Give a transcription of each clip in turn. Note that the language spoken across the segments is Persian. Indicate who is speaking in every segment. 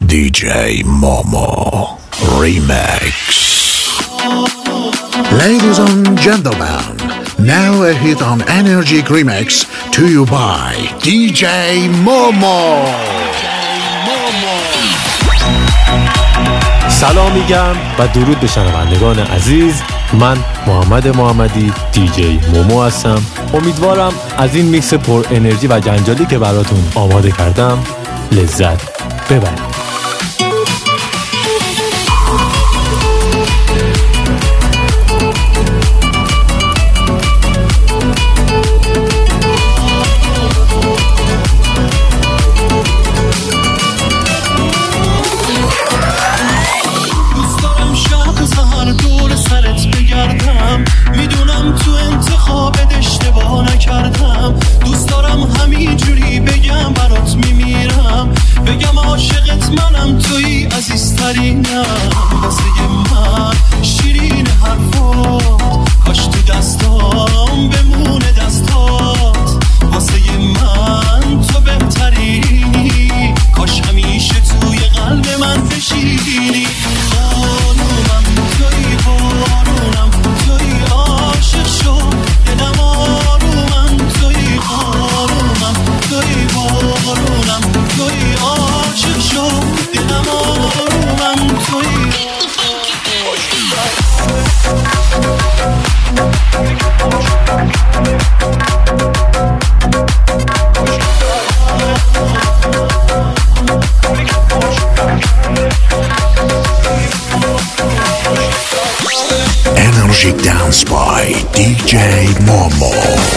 Speaker 1: DJ Momo Remix. Ladies and gentlemen, now a hit on Energy Remix to you by DJ Momo.
Speaker 2: سلام میگم و درود به شنوندگان عزیز. من محمد محمدی دیجی مومو هستم. امیدوارم از این میکس پر انرژی و جنجالی که براتون آماده کردم لذت ببرید.
Speaker 3: میدونم تو انتخابت اشتباه نکردم، دوست دارم همینجوری بگم برات میمیرم، بگم عاشقت منم توی عزیزترینم، واسه من شیرین حرفات، کاش تو دستام بمونه دستات، واسه من تو بهترینی، کاش همیشه توی قلب من بشینی، خانومم توی بارونم توی عاشق شد دلم آرومم توی بارونم توی بارونم توی عاشق شد دلم آرومم توی
Speaker 1: Energy Dance by DJ Momo.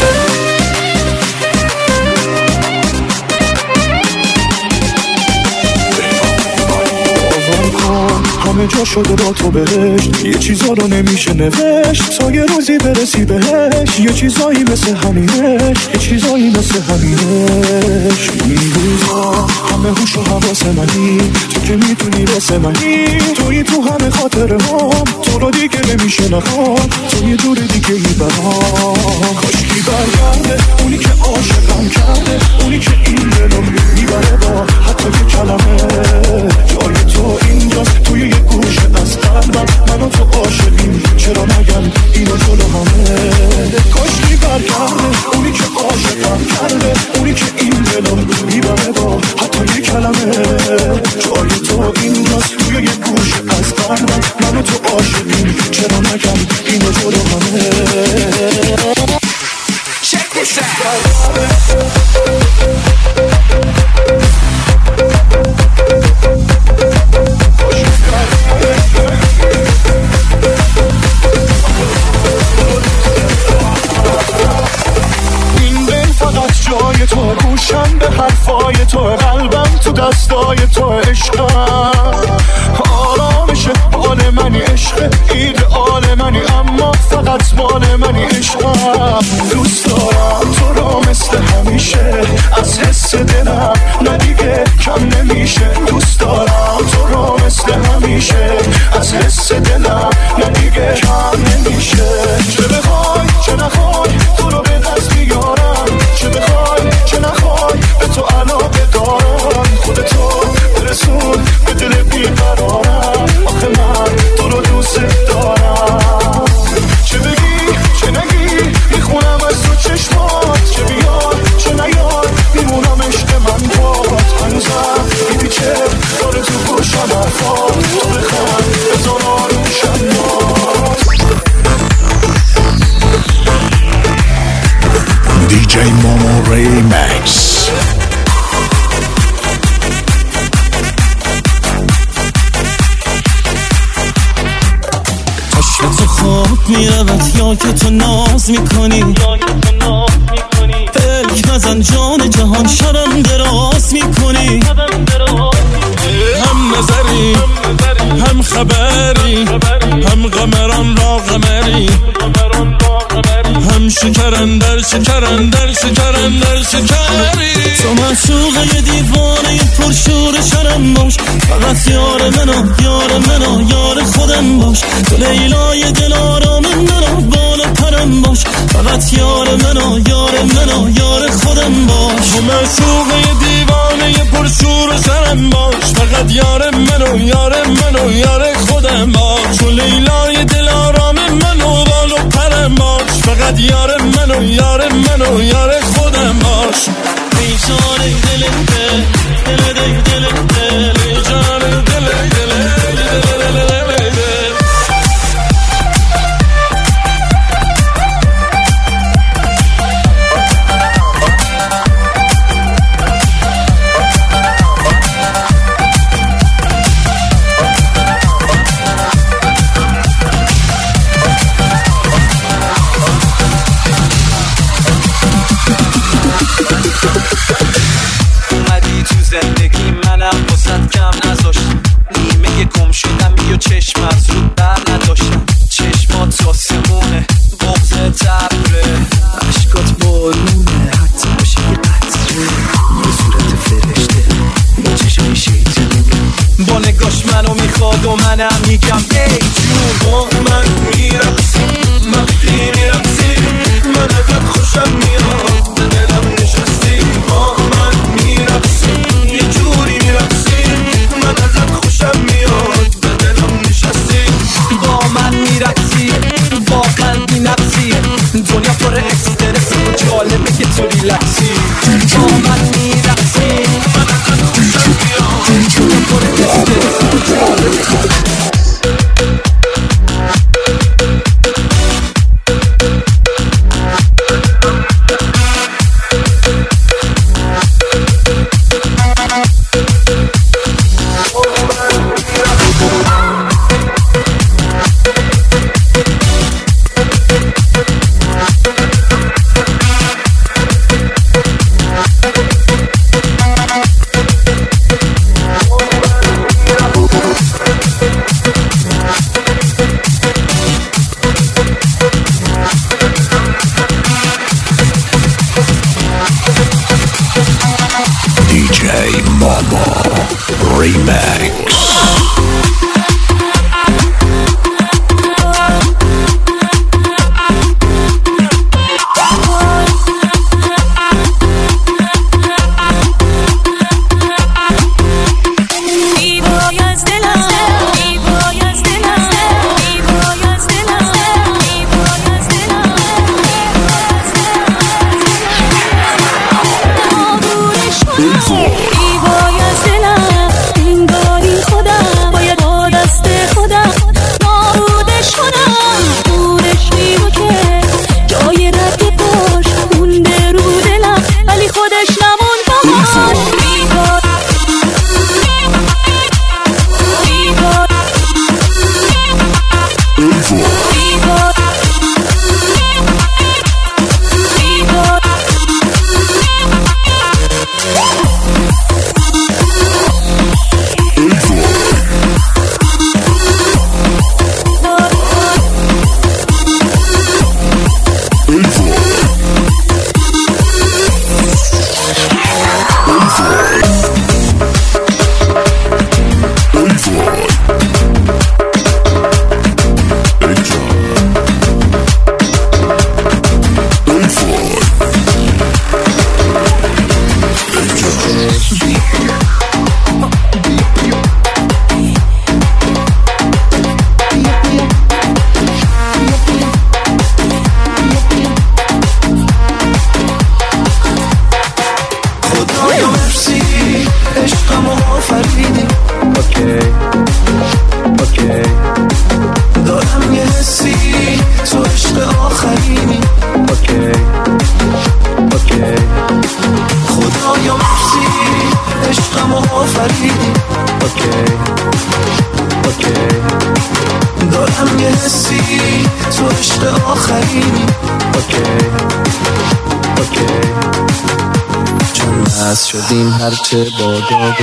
Speaker 4: همه جا شده با تو بهشت، یه چیزا رو نمیشه نوشت تا یه روزی برسی بهش، یه چیزایی مثل همینش، یه چیزایی مثل همینش. این روزا همه هوش و حواس منی، تو که میتونی واسه منی، توی تو همه خاطره هم، تو رو دیگه نمیشه نخوام، تو یه دور دیگه ای برام، کاشکی برگرده اونی که عاشقم کرده، اونی که این دلو میبره با حتی یه کلمه، جای تو اینجاست توی یه گوشه از قلبم، من و تو عاشقیم، چرا نگم اینو جلو همه، کاشکی برگرده اونی که عاشقم کرده، اونی که این دلو میبره با حتی یه کلمه، جای تو اینجاست توی یه گوشه از قلبم، من و تو عاشقیم، چرا نگم اینو جلو همه. Check this out. جای تو گوشم به حرفای تو، قلبم تو دستای تو، عشقم آرامش حال منی، عشق ایدئال منی، اما فقط مال منی، عشقم دوست دارم تو رو مثل همیشه، از حس دلم نه دیگه کم نمیشه، دوست دارم تو رو مثل همیشه، از حس دلم نه دیگه کم نمیشه، چه بخوای چه نخوای تو رو به دست میارم، چه بخوای چه نخوای به تو علاقه دارم، خودتو برسون به دل بیقرارم، آخه من تو رو دوست دارم، چه بگی چه نگی میخونم از تو چشمات، چه بیاد چه نیاد میمونم عشق من باد، هنوزم میدی که داره تو گوشم حرفات، تو بخوای بزار آروشم ناد.
Speaker 1: DJ Momo Remix.
Speaker 3: عشق تو خواب میرود یا که تو ناز میکنی، پلک نزن جان جهان شرم دراز میکنی، هم نظری هم خبری، هم قمران را قمری، هم شکرندر شکرندر شکرندر شکری، تو معشوقه دیوانه پرشور شرم باش، فقط یار منو یار منو یار خودم باش، تو لیلای دل آرام منو بالا پرم باش، فقط یار منو یار منو یار خودم باش، تو معشوقه دیوانه پرشور شرم باش، فقط یار منو یار منو یار خودم باش، تو لیلای دلارام منو بال و پرم باش، فقط یار منو یار منو یار خودم باش. ای جان دل دل دل دل دل ای جان دل دل
Speaker 5: زندگی منم واسد کم نذاشت، نیمه گم شدم یا چشم از رو بر نداشتم، چشمات آسمونه بغض تبره، عشقات بارونه حتی باشه یه قطره، یه صورت فرشته با چشمای شیطونه، با نگاش منو میخواد و منم میگم ای جون با من میرقصی وقتی میرقصی من ازت خوشم میاد به دلم نشستی، با من میرقصی یه جوری میرقصی من ازت خوشم میاد به دلم نشستی، با من میرقصی با قلبی نقصی دنیا پر اکسترس و جالبه که تو ریلکسی، با من میرقصی من ازت خوشم میاد دنیا پر اکسترس و جالبه.
Speaker 6: مست شدیم هرچه بادا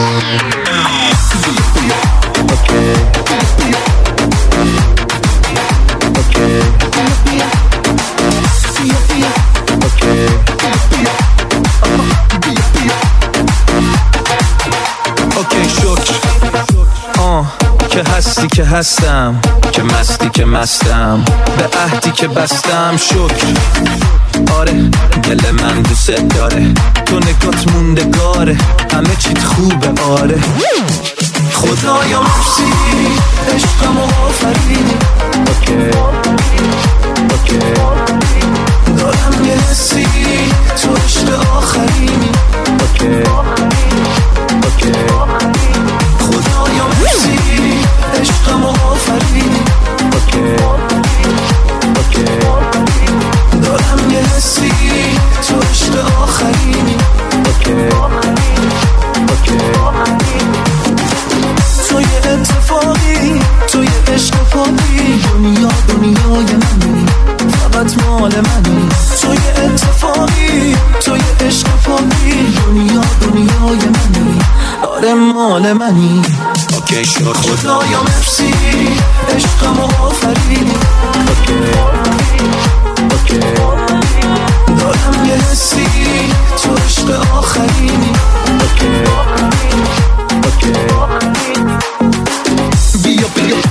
Speaker 5: اوکی شکر که هستی که هستم، که مستی که مستم، به عهدی که بستم شکر. آره دل من دوست داره، تو نگات موندگاره، همه چیت خوبه. آره خدایا مرسی عشقم و آفریدی دارم یه حسی تو عشق آخرینی خدایا مرسی عشقم و آفریدی دارم یه حسی تو عشق آخرینی تو یه اتفاقی تو یه عشق پاکی دنیای منی فقط مال منی تو یه اتفاقی تو یه عشق پاکی دنیای منی آره مال منی اوکی شد خدایا مرسی عشقم و آفریدی دارم یه حسی تو عشق آخرینی بیا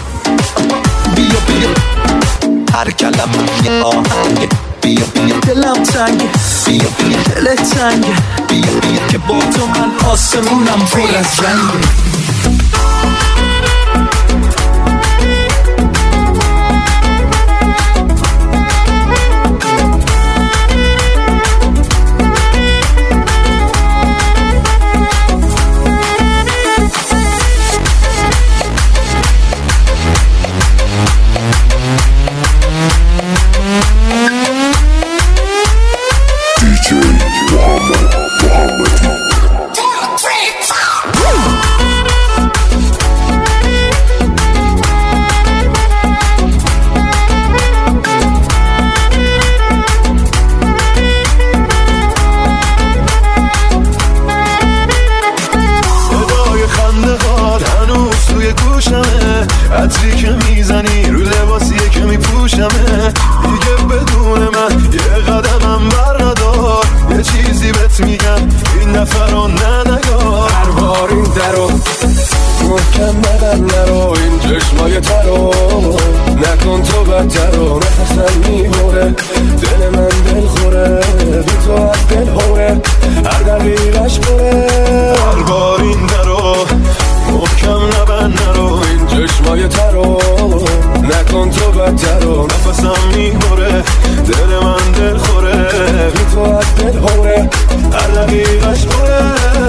Speaker 5: هر کلمه یه آهنگه بیا دلم تنگه بیا دلت تنگه بیا که با تو من آسمونم پر از رنگه عطری که میزنی رو لباسیه که میپوشمه دیگه بدون من یه قدمم بر ندار یه چیزی بهت میگم این دفعه رو نگار هر بار این درو محکم بدن نرو این چشمای ترو نکن تو بدتر رو نفسم میبره دل من دل خوره بی تو از دل خوره هر دقیقش بره هر بار این درو محکم نبند نرو این چشمای ترو نکن تو بدتر رو نفسم میبره دل من دل خوره بی تو از دل خوره هر دقیقش بره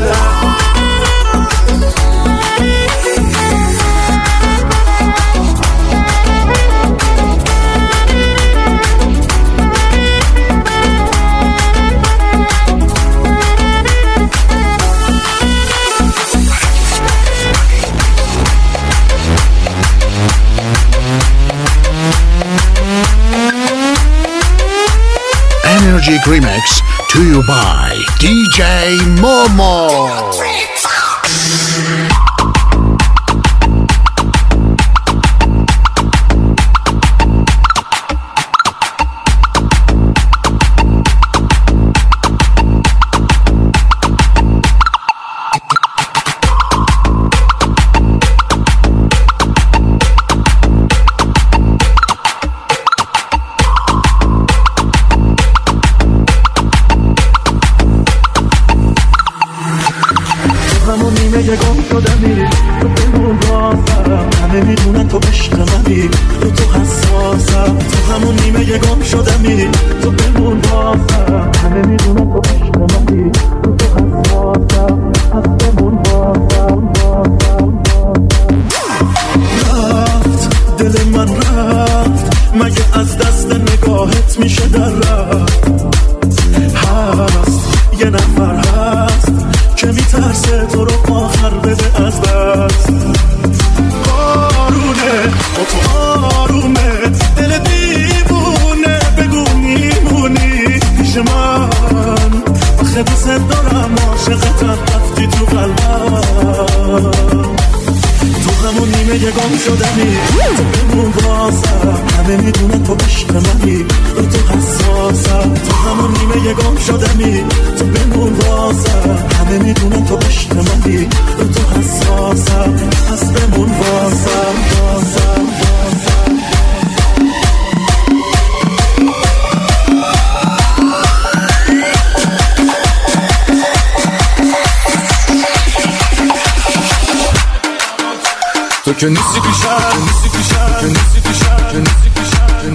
Speaker 1: Energy Remix to you by DJ Momo.
Speaker 4: تو که نیستی پیشم، نیستی پیشم، نیستی پیشم، نیستی پیشم.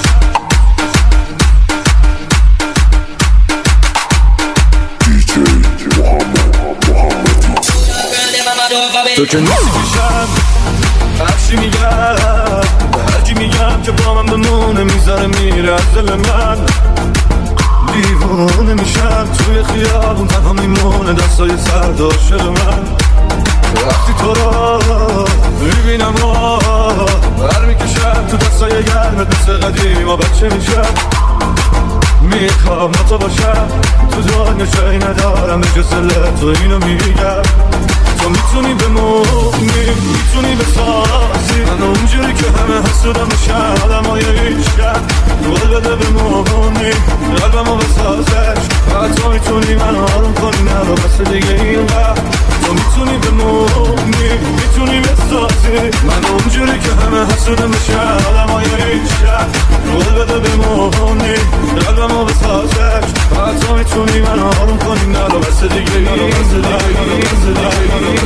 Speaker 4: تو که نیستی پیشم، هرچی میگم هرچی میگم که با من بمونه میذاره میره از دل من. دیوانه میشم توی خیابون تنها میمونه دستای سرد عاشق من. وقتی تو را میبینم بر میکشم تو دستای گرمت مثل قدیم و بچه میشم. میخوام با تو باشم تو دنیا جایی ندارم به جز تو اینو میگم. تو میتونی بمونی میتونی بسازی من اونجوری که همه حسودم بشم آدم های عشقم. دول بده بمونی قلبمو بسازش فقط تو میتونی من آروم کنی نرو بس دیگه اینقدر. تو میتونی بمونی میتونی بسازی من اونجوری که همه حسودم بشم آدم های عشقم. دول بده بمونی قلبمو بسازش فقط تو میتونی من آروم کنی نرو بس دیگه اینقدر.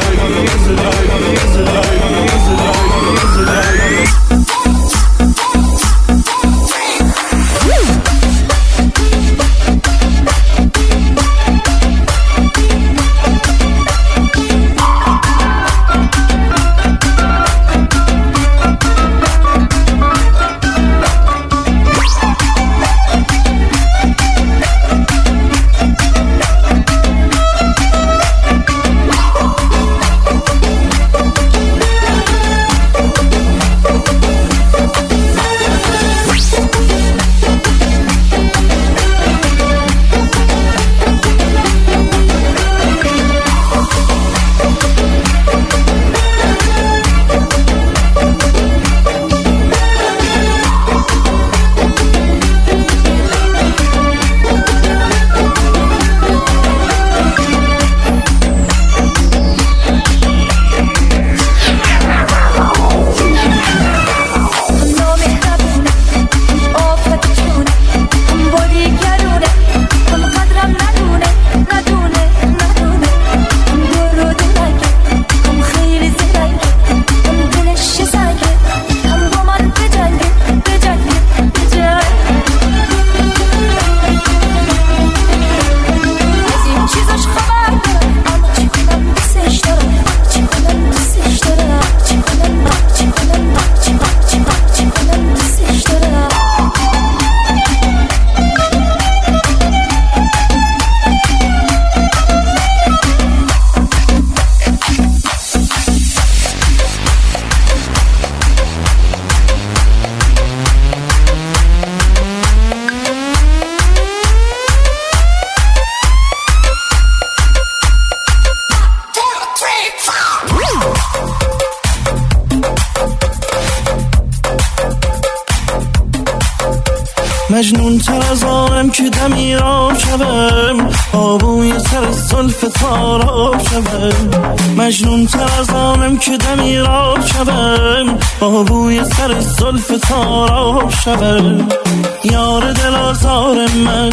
Speaker 7: مجنون تر از آنم که دمیرم شوم آبوی سر زلف تارم شوم. مجنون تر از آنم که دمیرم شوم آبوی سر زلف تارم شوم. یار دل آزار من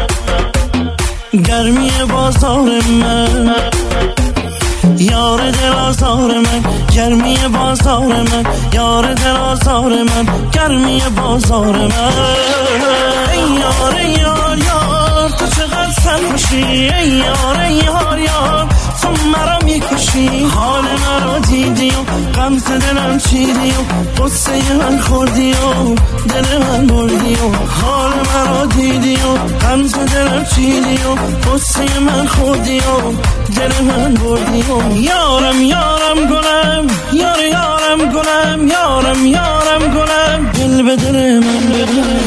Speaker 7: گرمی بازار من. یار دل آزار من گرمی بازار من. یار دل آزار من گرمی بازار من. ای یار یار یار تو چقدر سرخوشی. ای یار یار یار تو مرا میکشی. حال مرا دیدی و غم دلم چیدی و قصه من خوردی و دل من بردی و حال مرا دیدی و غم دلم چیدی و قصه من خوردی و دل من بردی و یارم یارم گلم یار یارم گلم یارم یارم گلم دل به دل من بده.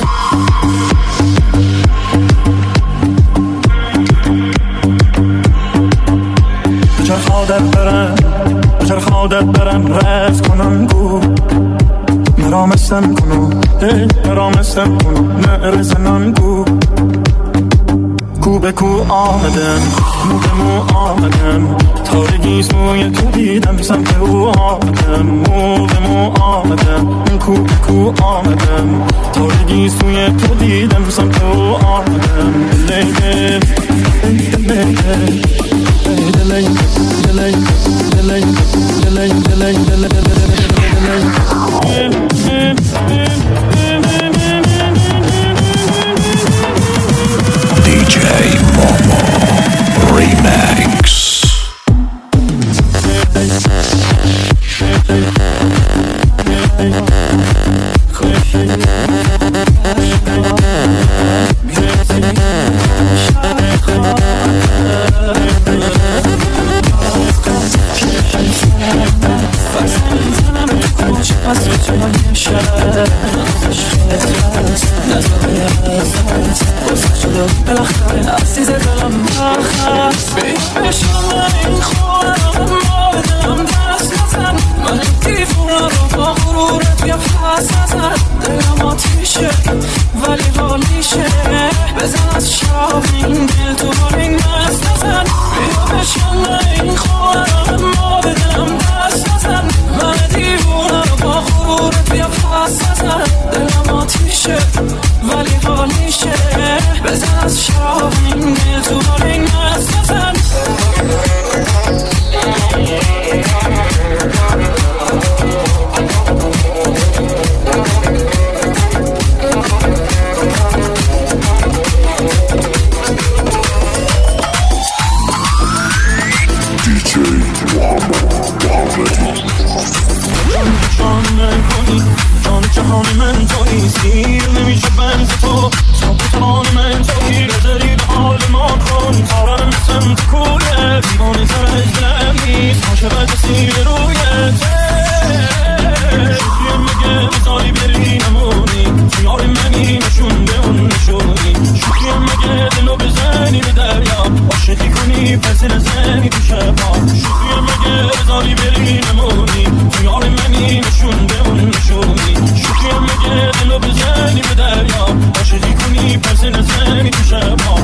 Speaker 7: چرخ عادت برم رفت کنم گو مرامستم کنم مرامستم کنم نرزنم گو
Speaker 4: کو به کو آمدم، مو به مو آمدم، تارگی سوی تو دیدم سمت او آمدم، مو به مو آمدم، کو به کو آمدم، تارگی سوی تو دیدم سمت او آمدم. لیده
Speaker 1: DJ Momo Remix.
Speaker 5: بالاخره عزیز دلم مرخص بشم این خورم ما بدم دست نزن من دیوونه رو با غرورت بیا پس نزن دلم آتیشه ولی حالیشه بزن از شراب این دل تو حال این مست نزن بیا بشم این خورم ما بدم دست نزن من دیوونه رو با غرورت بیا پس نزن دلم آتیشه ولی حالیشه بزن از شراب این دل تو حال این مست نزن
Speaker 4: جهان من تویی سیر نمیشه بنز تو سابتان من تویی نظری به حال ما کن تارم سمت کویه دیوانه تر از دلم نیست عاشقت سیر رویت شکریم مگه بذاری بری نمونی یار منی نشون به اون نشونی شکریم مگه دلو بزنی به دریا عاشقی کنی پس نزنی تو شبا شکریم مگه بذاری بری نمونی یار منی نشون به اون نشونی شکریم مگه دلو بزنی به دریا عاشقی کنی پس نزنی تو شبا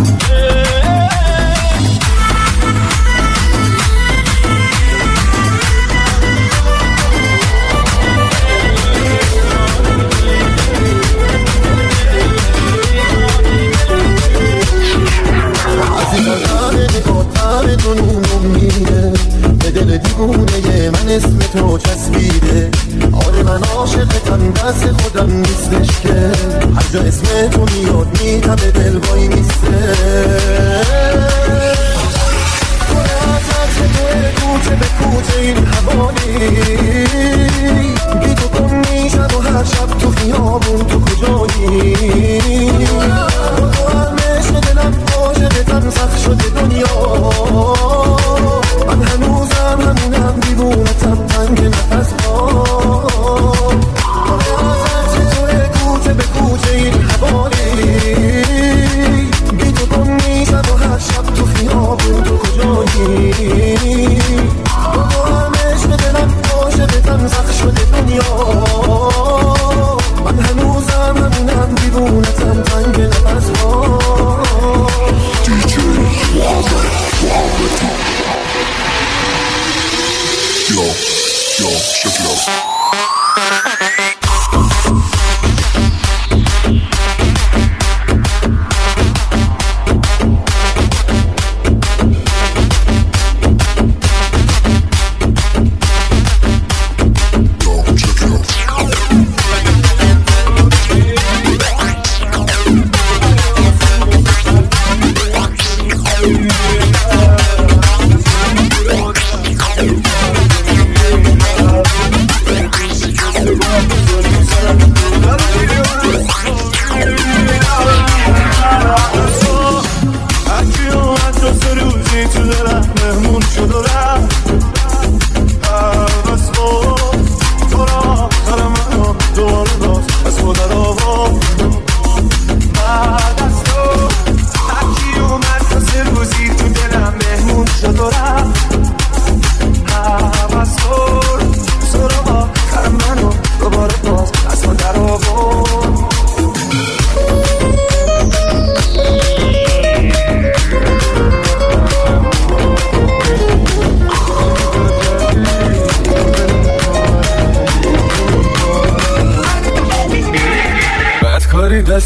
Speaker 8: به دل دیوونه من اسم تو چسبیده آره من عاشقتم دست خودم نیستش که هر جا اسم تو میاد میتبه دل وای میسته کنه ازت توی کوچه به کوچه این حوالی بی تو کن میشد و هر شب تو خیابون تو کجایی تو همش دلم عاشقتم سخت شده دنیا من هنوزم همینم دیوونتم تنگ نفس کنه ازت توی کوچه به کوچه این حوالی بی تو کن میشد و هر شب تو خیابون تو کجایی تو همش دلم عاشقتم سخت شده دنیا من هنوزم همینم دیوونتم تنگ نفس
Speaker 1: Yo, shake it up.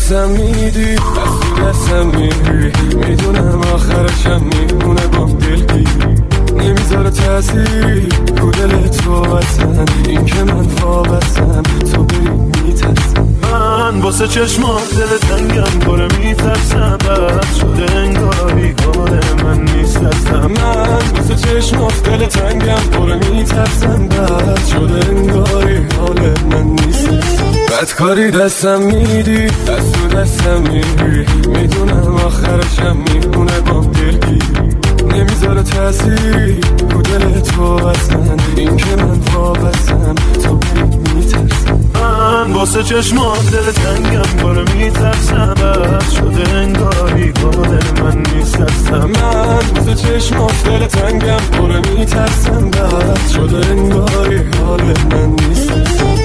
Speaker 9: دستم میدی از تو دستم میری میدونم آخرشم میمونه با دلگیری نمیذاره تأثیری رو دل تو وطن این که من وابستم تو بری میترسم من واسه چشمات دل تنگم پره میترسم بد شده انگاری حال من نیست دستم من واسه چشمات دل تنگم پره میترسم بد شده انگاری حال من نیست بدکاری دستم میدی از تو دستم میری میدونم آخرشم میمونه با دلگیری نمیذاره تأثیری رو دل تو وطن این که من وابستم تو بری میترسم من واسه چشمات دل تنگم پاره میترسم بد شده انگاری حال من نیست دستم من واسه چشمات دل تنگم پاره میترسم بد شده انگاری حال من نیست دستم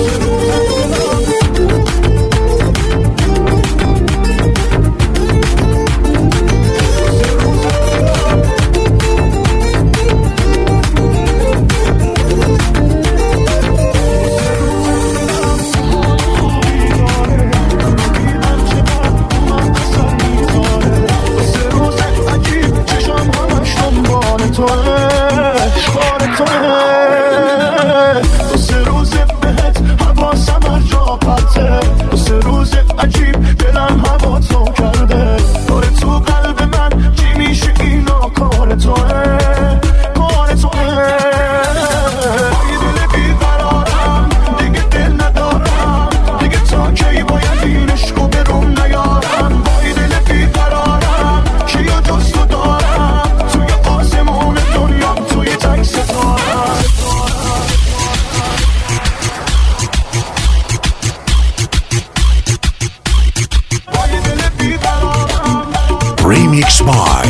Speaker 1: Remix by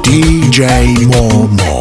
Speaker 1: DJ Momo.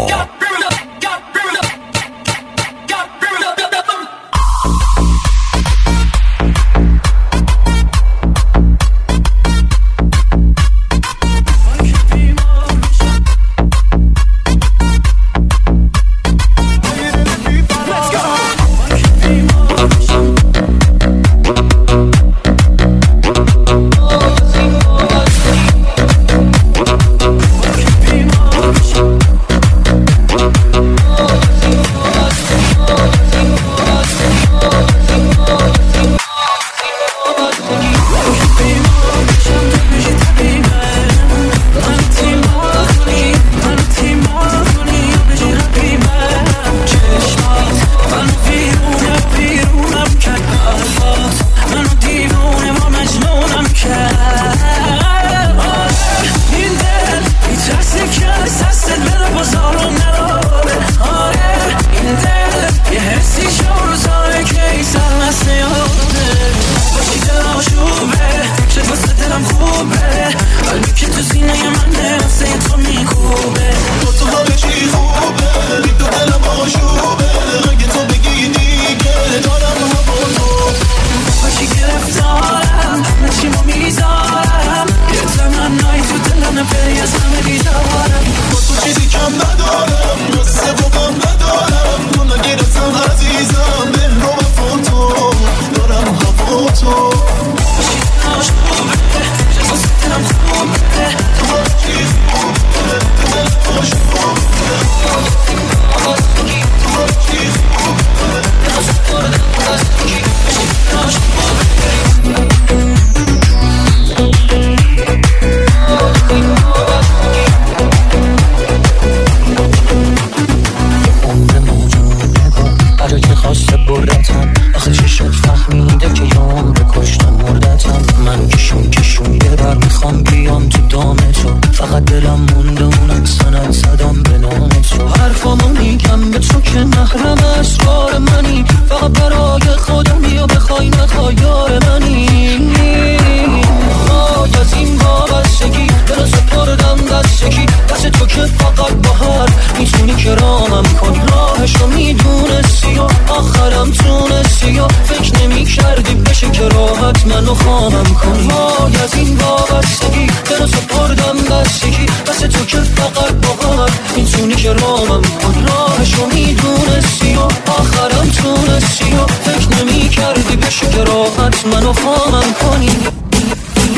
Speaker 10: فکر نمی کردی بشه که راحت منو خامم کنی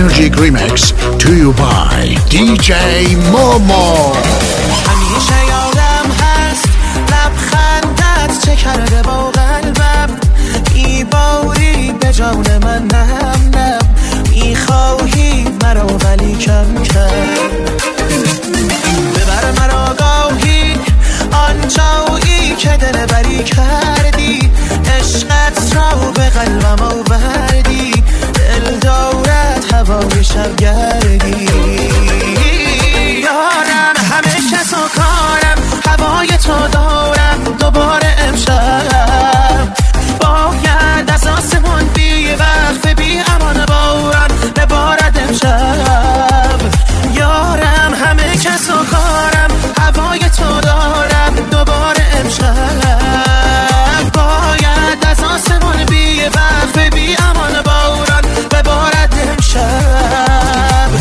Speaker 1: Energy Remix to you by DJ Momo.
Speaker 10: همیشه یادم هست لبخندت چه کرده با قلبم میباری به جان من نم نم میخواهی مرا ولی کم کرد ببر مرا گاهی آنجایی که دل بری کردی عشقت را به قلبم آوردی دل دارد هوای شبگردی یارم همه کس و کارم هوای تو دارم دوباره امشب باید از آسمان بی وقت بی امان باران ببارد امشب یارم همه کس و کارم هوای تو دارم دوباره امشب باید از آسمان بی وقت بی امان باران ببارد امشب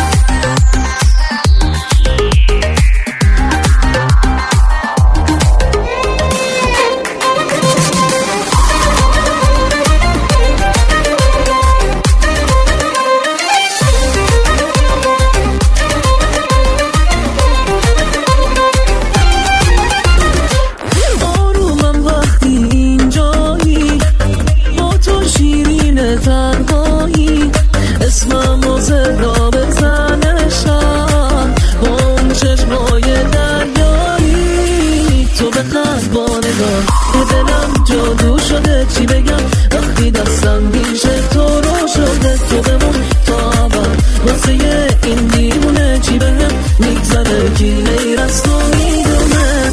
Speaker 10: دلم جادو شده چی بگم وقتی دستم بیشه تو رو شده تو بمون تا اول واسه این دیمونه چی بهم میگذره کی غیر از تو میدونه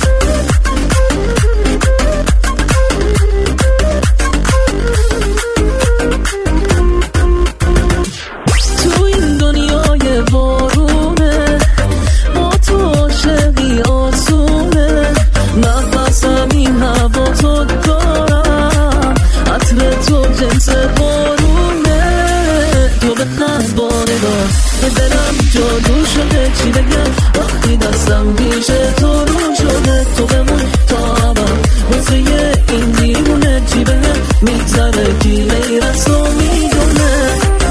Speaker 10: تو این دنیای بارونه با تو عاشقی آسونه نفسم این هوا تو دارم عطر تو جنس بارونه تو به خزبانگاه دلم جادو شده چی بگم وقتی دستم بیشه تو رو شده تو بمون تا اول واسه این دیمونه چی بهم میگذره کی غیر از تو میدونه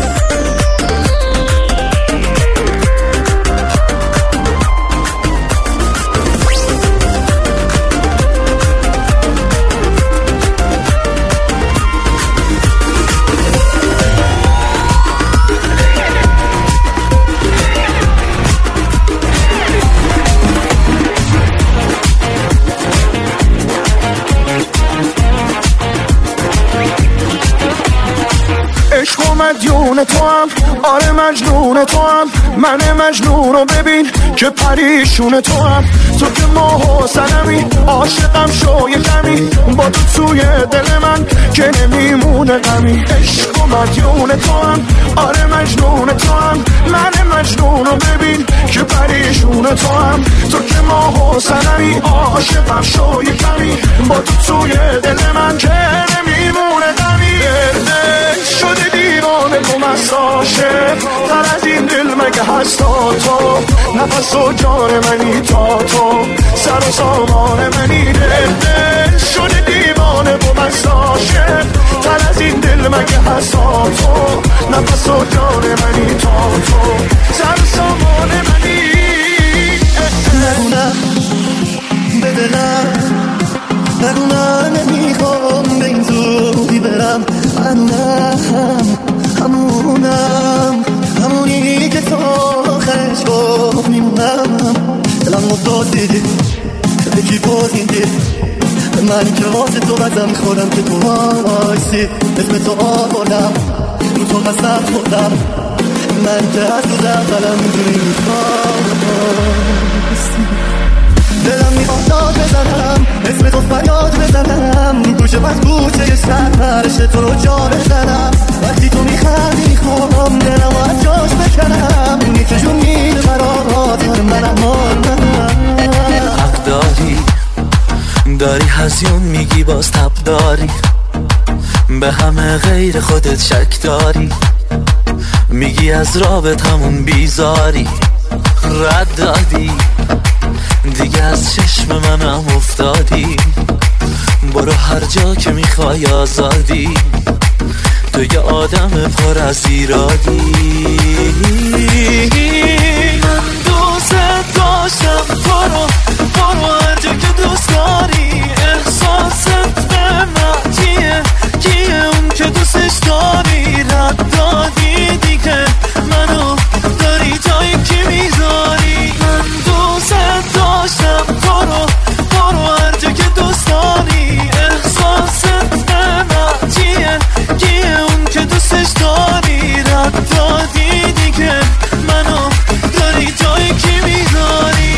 Speaker 4: مدیون تو هم آره مجنون تو هم من مجنون رو ببین که پریشون تو هم تو که ماه و سنمی عاشقم شو یه کمی با تو توی دل من که نمیمونه غمی عشق و مدیون تو هم آره مجنون تو هم من مجنون رو ببین که پریشون تو هم تو که ماه و سنمی عاشقم شو یه کمی با تو توی دل من که نمیمونه غمی شده دیوانه تو مساشه تر از این دل مگه هستا تو نفس و جان منی تا تو سر و سامان منی دل شده دیوانه تو مساشه تر از این دل مگه هستا تو نفس و جان منی تا تو سر و سامان منی
Speaker 8: نگونه به دلم نگونه نمیخوام به این زودی برم همونی که تا آخرش گفت میمونم دلم مدادیدی بگی بازیدی من که واسه تو بزم خورم که تو وایسی اسم تو آوردم رو تو قسم خوردم من که از تو دلم میدونی دلم میخواد داد بزنم اسم تو فریاد بزنم گوشه بس گوشه سرش تو رو جا بزنم وقتی تو میخندی میخوام دلم از جاش بکنم نیچه جون میده برات منم
Speaker 5: حق داری هزیون میگی باز تب داری به همه غیر خودت شک داری میگی از رابطمون بیزاری رد دادی دیگه از چشم منم افتادی برو هر جا که میخوای آزادی تو یه آدم پر از ایرادی
Speaker 7: من دوست داشتم برو هر جا که دوست داری احساست به من کیه اون که دوستش داری رد دادی دیگه منو داری جای کی میذاری من دوست داشتم برو هر جا که دوست داری احساست به من کیه اون که دوستش داری رد دادی دیگه منو داری جای کی میذاری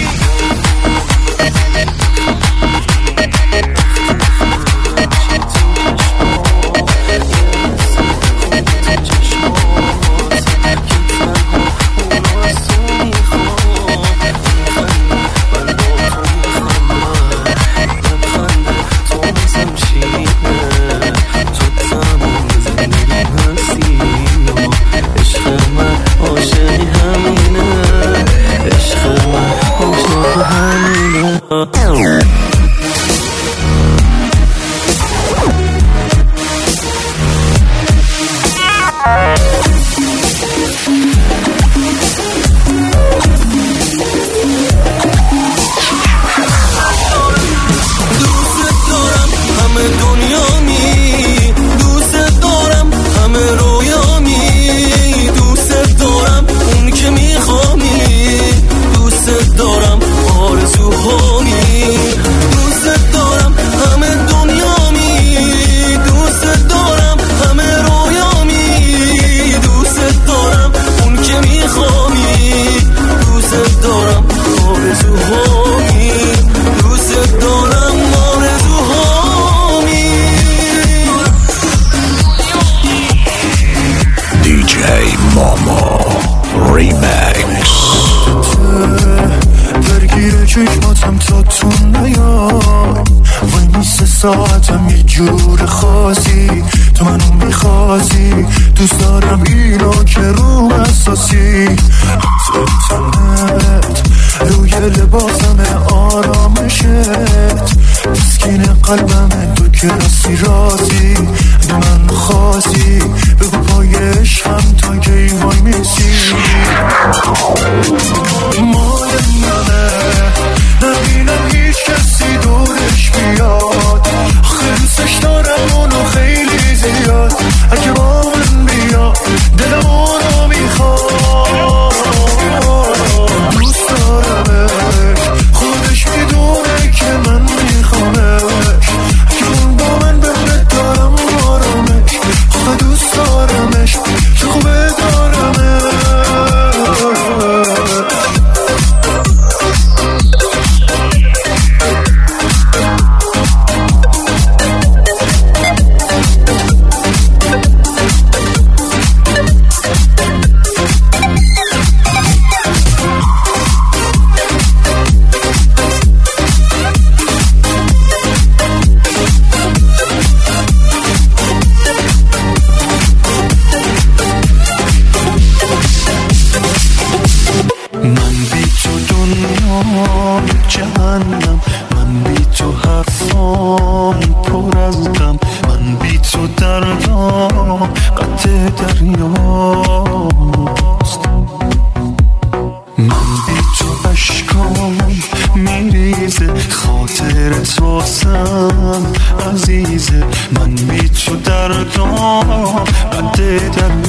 Speaker 4: ساعتم یه جور خاصی تو منو میخواستی دوست دارم اینو که رو اساسی تنت روی لباسم آرامشت تسکین قلبم تو که راستی به من خاصی بگو پای عشقم تا کی وای میسی مال منه نبینم هیچ کسی دورش بیاد خیلیش دارم اونو خیلی زیاد اگه با من بیاد دلم اونو میخواد دوست دارمش خودش میدونه که من میخوامش اگه اون با من بره دارم آرامش خدا دوست دارمش چه خوبه دارمش جهنم من بی تو حرفام پر از غم من بی تو دردام قطع دریاست من بی تو اشکام میریزه خاطرت واسم عزیزه من بی تو دردام قطع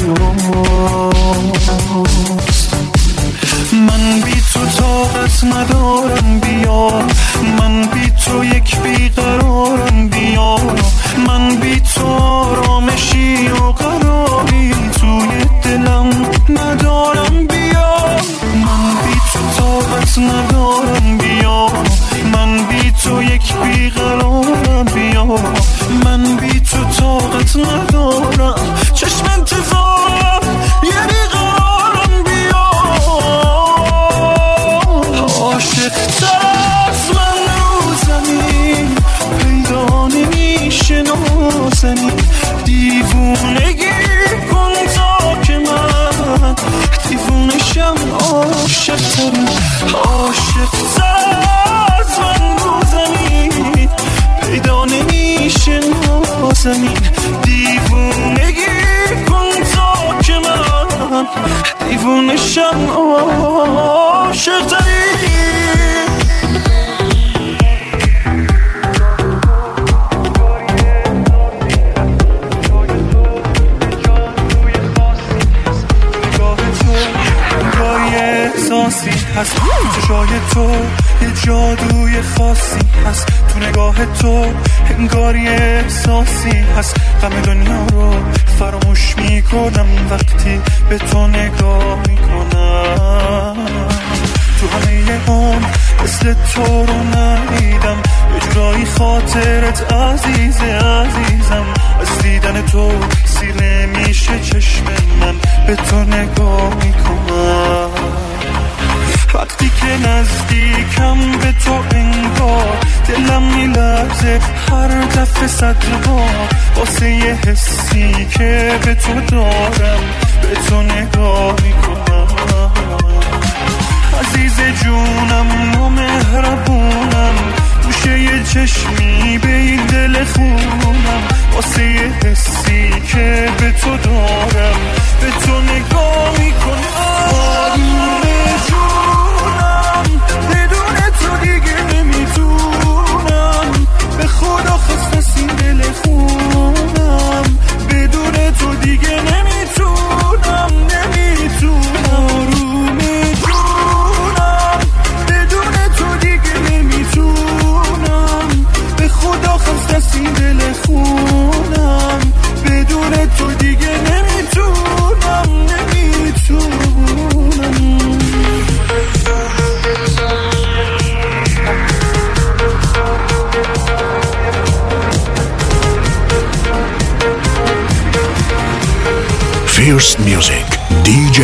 Speaker 4: دریاست من بی تو طاقت ندارم بیا من بی تو یک بیقرارم بیا من بی تو آرامشی و قراری توی دلم ندارم بیا من بی تو طاقت ندارم بیا من بی تو یک بیقرارم بیا من بی تو طاقت ندارم چشم انتظارم یه بیقرارم بیا عاشق ترس من رو زمین پیدا نمیشه نازنین دیوونگی کن تا که من دیوونشم عاشق ترم عاشق ترس من رو زمین پیدا نمیشه نازنین دیوونگی کن تا که من من دیوونشم عاشق تری. احساسی هست تو چشای تو، یه جادوی خاصی هست تو نگاه تو، انگاری احساسی هست. غم دنیا رو فراموش میکنم وقتی به تو نگاه میکنم. تو همه عمر مثل تو رو ندیدم، یه جورایی خاطرت عزیزم. از دیدن تو سیر میشه چشم من، به تو نگاه میکنم. وقتی که نزدیکم به تو انگار دلم میلرزه هر دفعه 100 بار، واسه یه حسی که به تو دارم به تو نگاه میکنم. عزیز جونم و مهربونم، گوشه یه چشمی به این دل خونم، واسه یه حسی که به تو دارم به تو نگاه میکنم. بدون تو دیگه نمیتونم، به خدا خستم دل خونم، بدون تو دیگه نمیتونم. آروم جونم، بدون تو دیگه نمیتونم، به خدا خستم دل خونم، بدون تو دیگه نمیتونم.
Speaker 1: Fierce Music DJ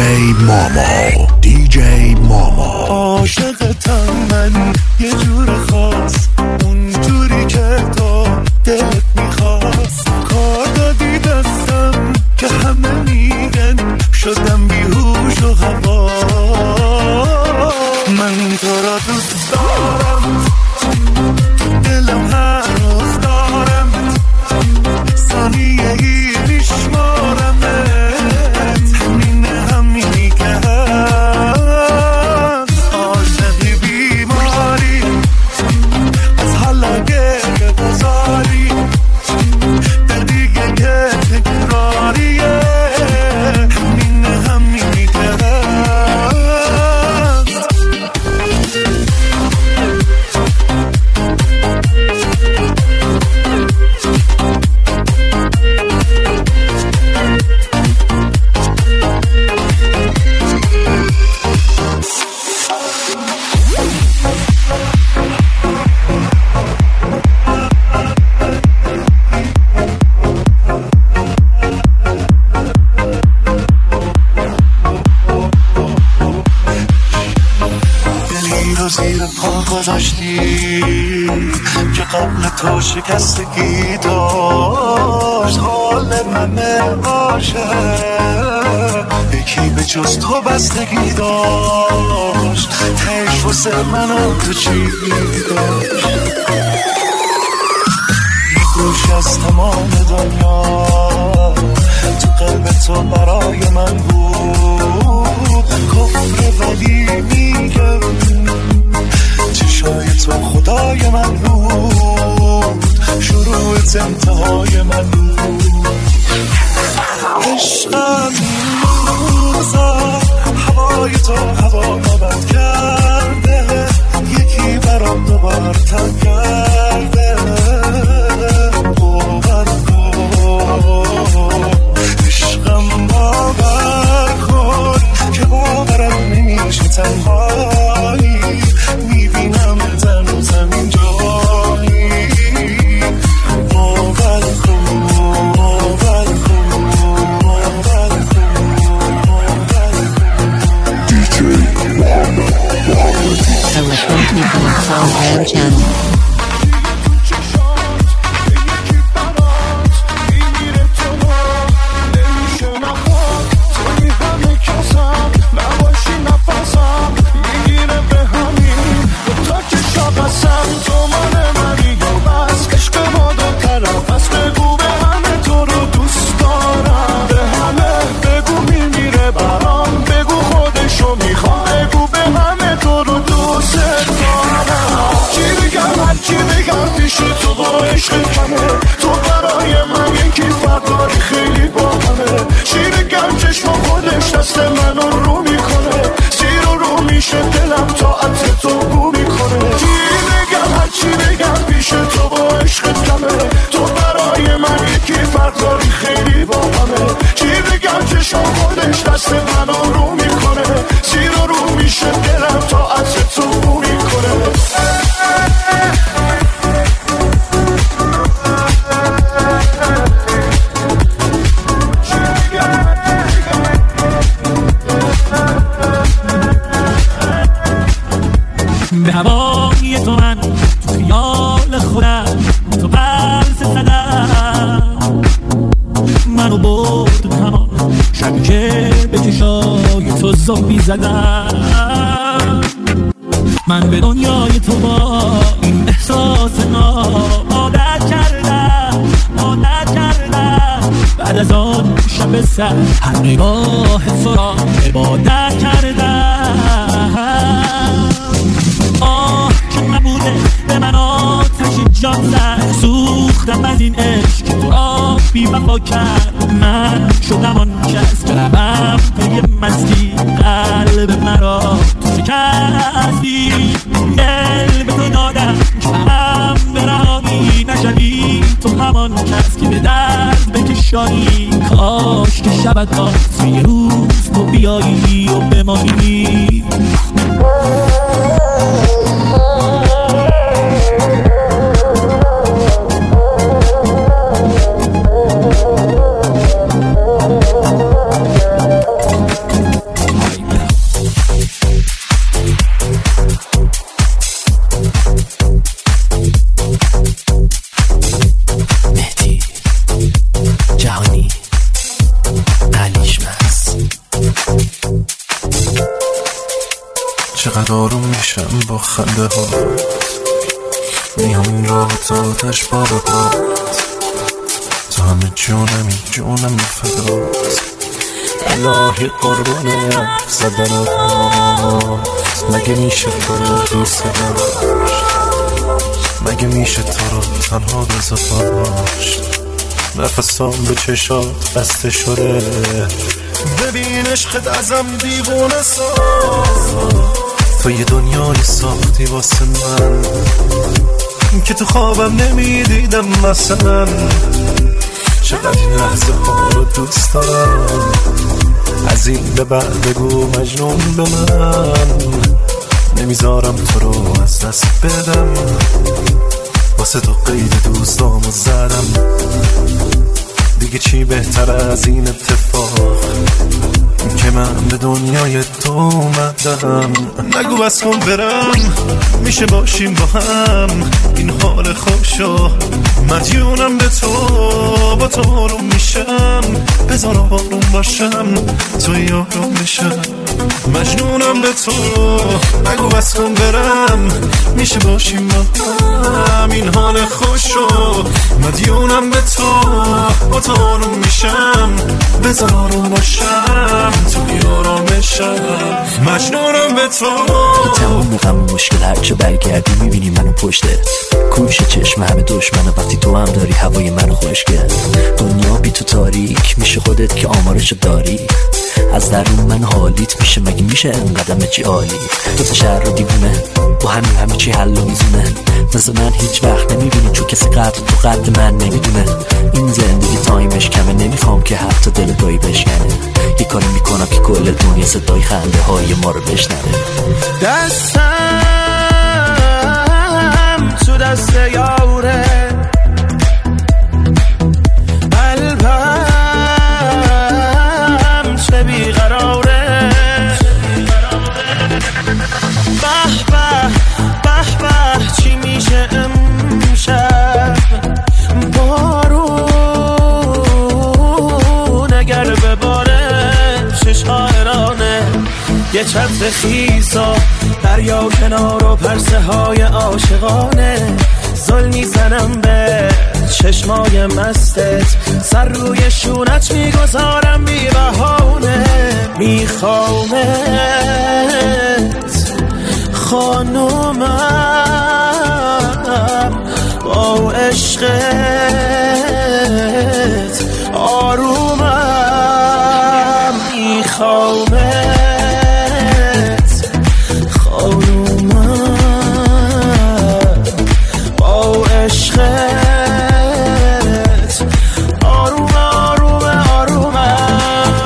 Speaker 1: Momo.
Speaker 4: عاشقتم من یه جور خاص، اون جوری که تو دلت میخواست. کار دادی دستم که همه میگن شدم بیهوش و هوا. من تو را دوست دارم، دلم هر روز دارم، ثانیه ای میشمارم. همینی که هست عاشقی بیماری، از حالا گره بزاری، در دیگه که تکراریه. همینی که هست. زیر پا گذاشتی که قبل تو شکستگی داشت. حال من عاشق یکی به جز تو بستگی داشت. تش واسه من تو چی داشت؟ یک روش از تمام دنیا تو قلب تو برای من بود. کفر ولی میگم چشای تو خدای من بود، شروعت انتهای من بود. عشقم این روزا هوای تو هوا نبرد کرده، یکی برام دوبار تن کرده. باور کن عشقم، باور کن که باورم نمیشه تنهایی. میبینم تن و زمین جایی. باور کن، باور کن، باور کن. DJ
Speaker 11: Mohammed.
Speaker 4: بگو میمیره دست منو رو میکنه، زیر و رو میشه دلم طاعت تو بو میکنه. چی بگم هرچی بگم پیش تو با عشقت کمه، تو برای من یکی فرق داری خیلی با همه. چی بگم چشم خودش دست منو رو میکنه، زیر و رو میشه دلم طاعت تو بو میکنه.
Speaker 7: به هوای تو من تو خیال خودم تو پرس زدم، منو برد همان شبی که به چشای تو زامبی زدم. من به دنیای تو با این احساس عادت کردم بعد از آن شب سر هر نگاه تو را عبادت کردم. آه که نبوده به من آتش جان زد، سوختم از این عشق که تو را بی وفا کرد. من شدم آن کس که لبم پی مستی قلب مرا تو شکستی. دل به تو دادم که هم برهانی نشوی، تو همان کس که به درد بکشانی. کاش که شبت آسوی یه روز تو بیایی و بمانی.
Speaker 11: چقدر آروم میشم با خنده ها، میام این راه تا آتش با به پات. تو همه جونمی فدات، الهی قربان حرف زدن ها. مگه میشه تو رو دوست داشت، مگه میشه تو رو تنها بذاشت. نفسام به چشات بسته شده، ببین عشقت ازم دیوانه ساز. تو یه دنیای ساختی واسه من که تو خوابم نمیدیدم مثلا. چقدر این لحظه ها رو دوست دارم، از این به بعد بگو مجنون به من. نمیذارم تو رو از دست بدم، واسه تو قید دوستامو زدم. دیگه چی بهتر از این اتفاق که من به دنیای تو اومدم. نگو بس کن برم، میشه باشیم با هم این حال خوشو. مدیونم به تو، با تو آروم میشم. بذار آروم باشم تو یارم بشم. مجنونم به تو، نگو بس کن برم، میشه باشیم با هم این حال خوشو. مدیونم به تو، با تو آروم میشم. بذار آروم باشم تو یارم بشم. مجنونم به تو.
Speaker 12: تمام غم مشکل هرچه برگردی میبینی منو پشته. کوش چشم همه دشمنه وقتی تو هم داری هوای منو خوشگل. دنیا بی تو تاریک میشه، خودت که آمارشو داری. از درون من حالیت میشه، مگه میشه انقدر چی عالی. تو تا شهر رو دیوونه با همه چی حل و میزونه. مثل من هیچ وقت نمیبینی چون کسی قدر تو قد من نمیدونه. این زندگی تایمش کمه، نمیخوام که حتی دل دایی بشکنه. یه کاری میکنم که کل دنیا صدای خنده های ما رو بشنوه.
Speaker 13: دستم تو دست یاره، قلبم چه بیقراره. به چی میشه امشب. بارون اگر بباره چشم ایرانه. یه چتر خیسا دریا کنار و پرسه های عاشقانه. زل میزنم به چشمای مستت، سر روی شونت میگذارم بی بهانه. میخوامت خانومم، با عشقت آرومم. میخوامت میخوامت خانومم با عشقت آروم آروم آرومم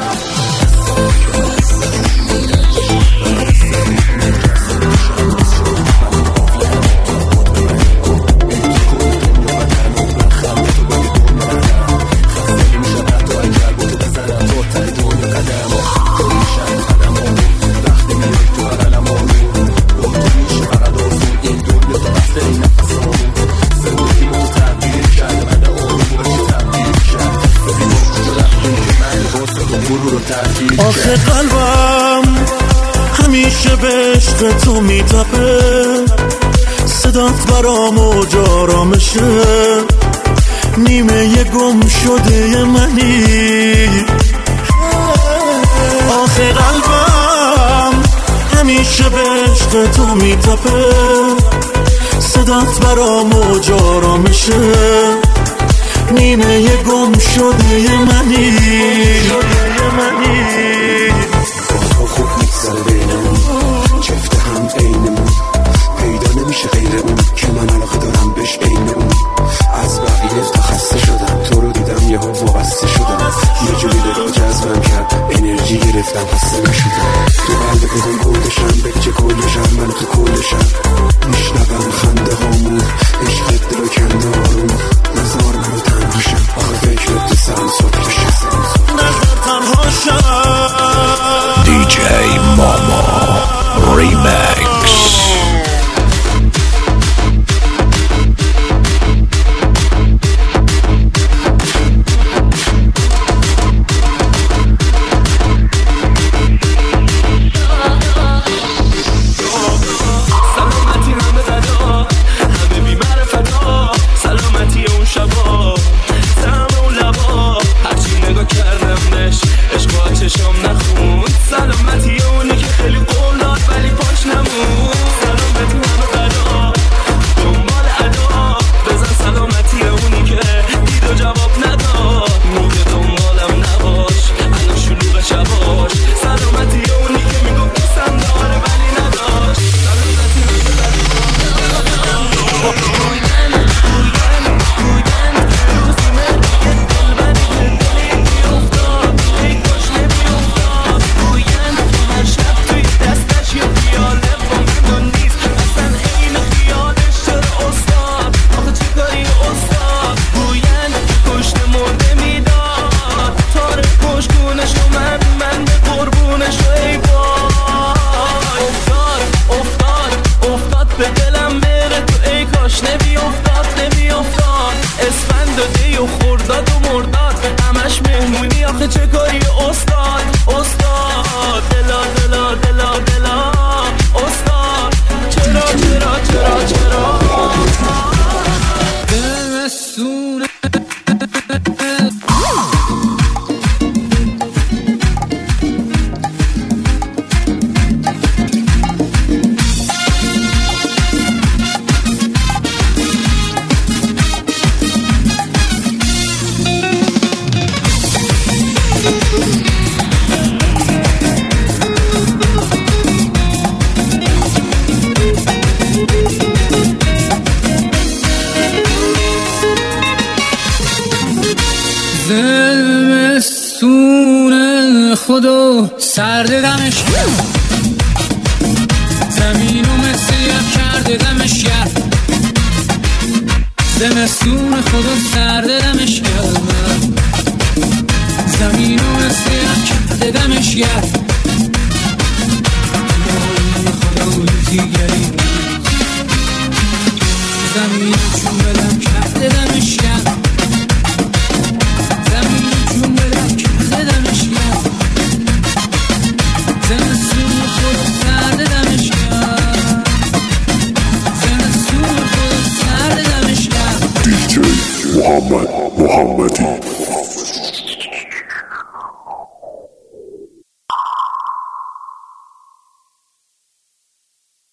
Speaker 7: آخه قلبم همیشه به عشق تو میتپه صدات برام موج آرامشه نیمه یه گم شده منی آخه قلبم همیشه به عشق تو میتپه صدات برام موج آرامشه نیمه یه گم شده منی
Speaker 14: بازها خوب میگذره بینمون چفته هم عینمون پیدا نمیشه غیر اون که من علاقه دارم بهش عین اون از بقیه تا خسته شدم تو رو دیدم یهو وابسته شدم یه جوری دلو جذبم کرد انرژی گرفتم خسته نشدم تو قلب کدوم کودشم بچه کلشم من تو کلشم میشنوم خنده هامون عشقت دلو کنده آروم نزار منو تنهاشم آخه فکرت تو سرم صبح کشم
Speaker 7: نظر تنها شم
Speaker 1: DJ Momo Remix.
Speaker 5: چشم نخون سلامتی اونی که خیلی قول داد ولی پاش نمون سلامتی همه قدا دنبال ادا بزن سلامتی اونی که دید و جواب نداد میگه دنبالم نباش الان شلوغ شباش سلامتی اونی که میگو دوستم داره ولی نداشت سلامتی چه کاری استاد استاد دلا دلا دلا دلا استاد چرا چرا چرا چرا دمستونه زمستون خدا سرد دمش زمینو مثل یک کرده دمش گرد زمستون خدا سرد دمش گرد زمینو مثل یک کرده دمش گرد خدا دیگری زمینو چون بدم کرده دمش گرد